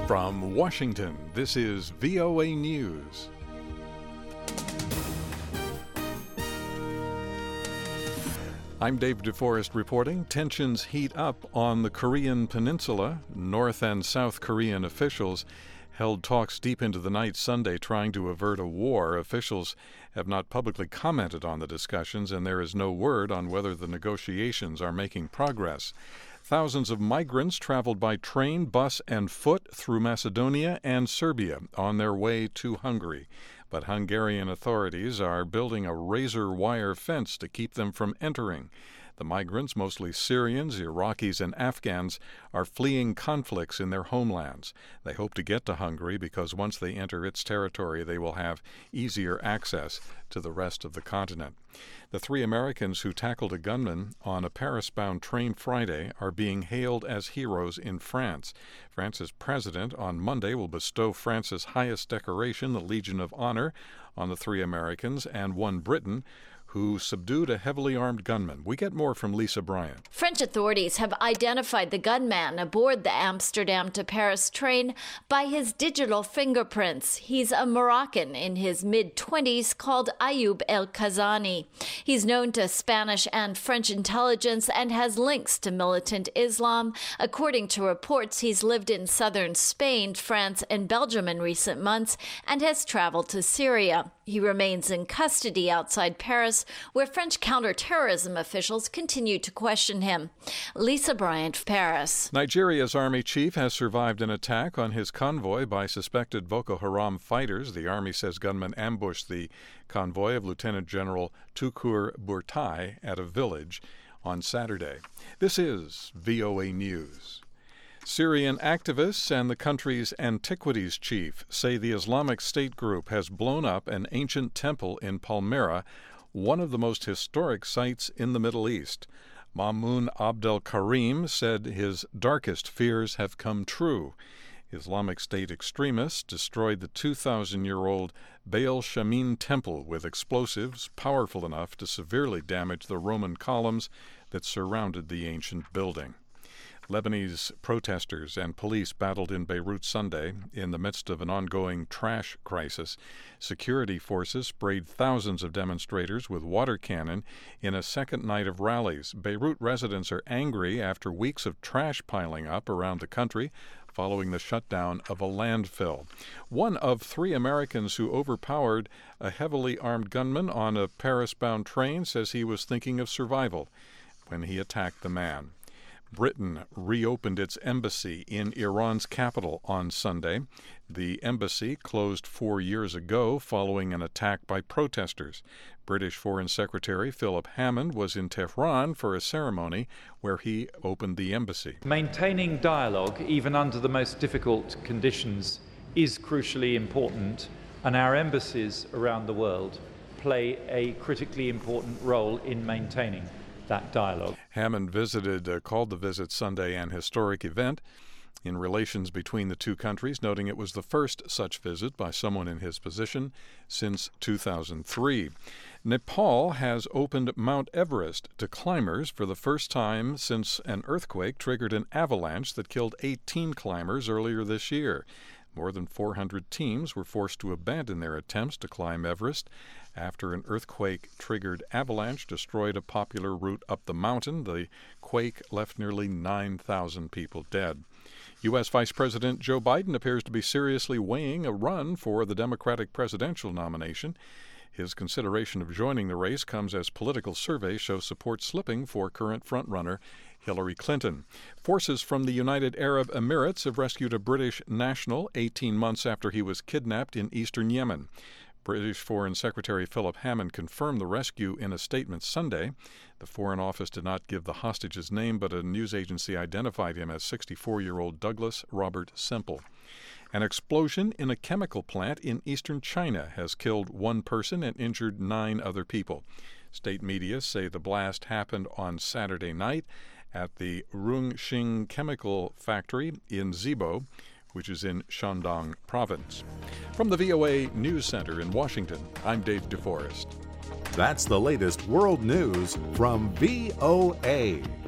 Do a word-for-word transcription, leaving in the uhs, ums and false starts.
From Washington, this is V O A News. I'm Dave DeForest reporting. Tensions heat up on the Korean peninsula. North and South Korean officials held talks deep into the night Sunday trying to avert a war. Officials have not publicly commented on the discussions, and there is no word on whether the negotiations are making progress. Thousands of migrants traveled by train, bus, and foot through Macedonia and Serbia on their way to Hungary. But Hungarian authorities are building a razor wire fence to keep them from entering. The migrants, mostly Syrians, Iraqis, and Afghans, are fleeing conflicts in their homelands. They hope to get to Hungary because once they enter its territory, they will have easier access to the rest of the continent. The three Americans who tackled a gunman on a Paris-bound train Friday are being hailed as heroes in France. France's president on Monday will bestow France's highest decoration, the Legion of Honor, on the three Americans and one Briton who subdued a heavily armed gunman. We get more from Lisa Bryant. French authorities have identified the gunman aboard the Amsterdam to Paris train by his digital fingerprints. He's a Moroccan in his mid-twenties called Ayoub El Kazani. He's known to Spanish and French intelligence and has links to militant Islam. According to reports, he's lived in southern Spain, France, and Belgium in recent months and has traveled to Syria. He remains in custody outside Paris, where French counterterrorism officials continue to question him. Lisa Bryant, Paris. Nigeria's army chief has survived an attack on his convoy by suspected Boko Haram fighters. The army says gunmen ambushed the convoy of Lieutenant General Tukur Burtai at a village on Saturday. This is V O A News. Syrian activists and the country's antiquities chief say the Islamic State group has blown up an ancient temple in Palmyra, one of the most historic sites in the Middle East. Mamoun Abdel Karim said his darkest fears have come true. Islamic State extremists destroyed the two thousand year old Baal Shamin temple with explosives powerful enough to severely damage the Roman columns that surrounded the ancient building. Lebanese protesters and police battled in Beirut Sunday in the midst of an ongoing trash crisis. Security forces sprayed thousands of demonstrators with water cannon in a second night of rallies. Beirut residents are angry after weeks of trash piling up around the country following the shutdown of a landfill. One of three Americans who overpowered a heavily armed gunman on a Paris-bound train says he was thinking of survival when he attacked the man. Britain reopened its embassy in Iran's capital on Sunday. The embassy closed four years ago following an attack by protesters. British Foreign Secretary Philip Hammond was in Tehran for a ceremony where he opened the embassy. Maintaining dialogue, even under the most difficult conditions, is crucially important, and our embassies around the world play a critically important role in maintaining that dialogue. Hammond visited, uh, called the visit Sunday an historic event in relations between the two countries, noting it was the first such visit by someone in his position since two thousand three. Nepal has opened Mount Everest to climbers for the first time since an earthquake triggered an avalanche that killed eighteen climbers earlier this year. More than four hundred teams were forced to abandon their attempts to climb Everest after an earthquake-triggered avalanche destroyed a popular route up the mountain. The quake left nearly nine thousand people dead. U S. Vice President Joe Biden appears to be seriously weighing a run for the Democratic presidential nomination. His consideration of joining the race comes as political surveys show support slipping for current frontrunner Hillary Clinton. Forces from the United Arab Emirates have rescued a British national eighteen months after he was kidnapped in eastern Yemen. British Foreign Secretary Philip Hammond confirmed the rescue in a statement Sunday. The Foreign Office did not give the hostage's name, but a news agency identified him as sixty-four year old Douglas Robert Semple. An explosion in a chemical plant in eastern China has killed one person and injured nine other people. State media say the blast happened on Saturday night at the Rongxing Chemical Factory in Zibo, which is in Shandong Province. From the V O A News Center in Washington, I'm Dave DeForest. That's the latest world news from V O A.